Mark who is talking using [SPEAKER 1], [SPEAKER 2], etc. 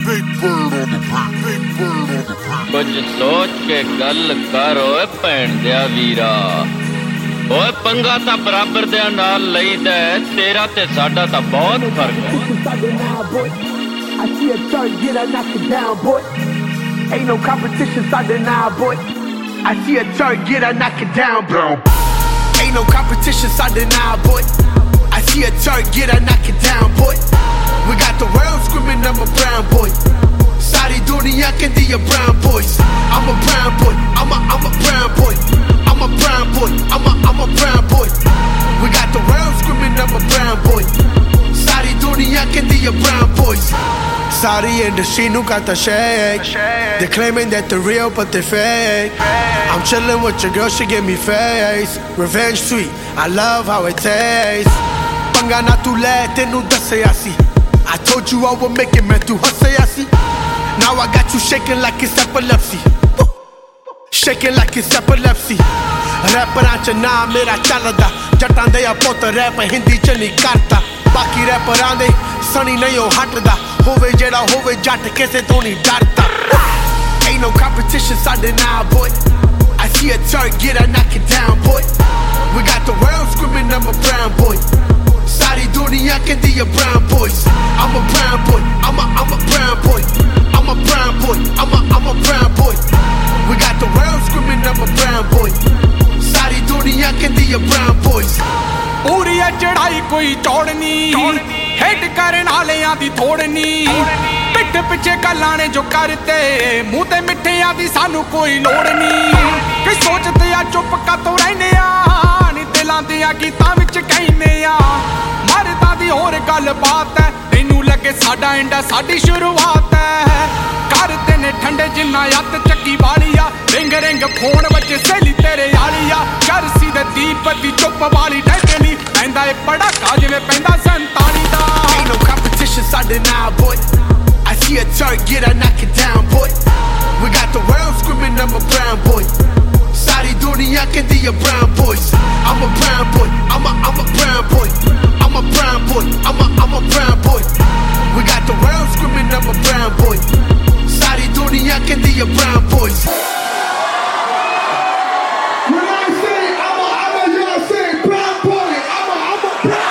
[SPEAKER 1] कुछ सोच के गल कर ओए भैन दिया वीरा ओए पंगा ता बराबर दे नाल लईदा तेरा ते साडा ता बहुत फर्क है
[SPEAKER 2] I see a third, get her, knock it down, boy. Ain't no competition, side now, boy. I see a third, get her, knock it down, bro. Ain't no competition, side now, boy. I see a third, get her, knock it down, boy. We got the world screaming, I'm a brown boy. Saudi dunya can be a brown boys. I'm a brown boy, I'm a brown boy. I'm a brown boy, I'm a brown boy. We got the world screaming, I'm a brown boy. Saudi dunya can be a brown boys. Saudi industry nu got the shake. They claiming that they're real but they're fake. I'm chilling with your girl, she give me face. Revenge sweet, I love how it tastes. Panga na tu le tenu dasayasi. I told you I would make it, man, tu hasayasi. Now I got you shaking like it's epilepsy. Shaking like it's epilepsy. Rapper च नाम मेरा चलदा जट्टां दे पुत्त rap Hindi च नहीं करता बाकी रैपरां दे सनी नहीं हो हटदा होवे जेड़ा होवे जट किसे तो नहीं डरता Ain't no competition side now boy I see a turd get her knock it down boy We got the world screaming I'm a brown boy Saudi dunya can be a brown boys I'm a brown boy I'm a brown boy I'm a brown boy I'm a brown boy We got the world screaming I'm a brown boy Saudi dunya can be a brown boys
[SPEAKER 3] पूरी चढ़ाई कोई चौड़नी hate करन वालियां दी थोड़नी पिठ पिछे गल्लां जो करते मुंह ते मिठियां दी सानू कोई लोड़ नहीं कि सोचते आ चुप कातों रहने आ नी दिलां दियां गीतां विच कहने आ मरदा दी होर गल बात है तैनू लगे साडा इंडा साडी शुरुआत है करते ने ठंडे जिन्ना अत चक्की वालिया रिंग रिंग फोन बच्चे सहेली तेरे आलिया चरसी दे दीप दी चुप वाली डकनी पैंदा ए पड़ाका जिवें पैंदा 47 दा
[SPEAKER 2] Ain't no competition side now boy I see a turd get her knock it down boy We got the world screaming I'm a brown boy Saudi dunya can be a brown boys I'm a brown boy I'm a brown boy I'm a brown boy I'm a brown boy We got the world screaming I'm a brown boy Saudi dunya can be a brown boys
[SPEAKER 4] When I say I'm a, y'all say brown boy. I'm a brown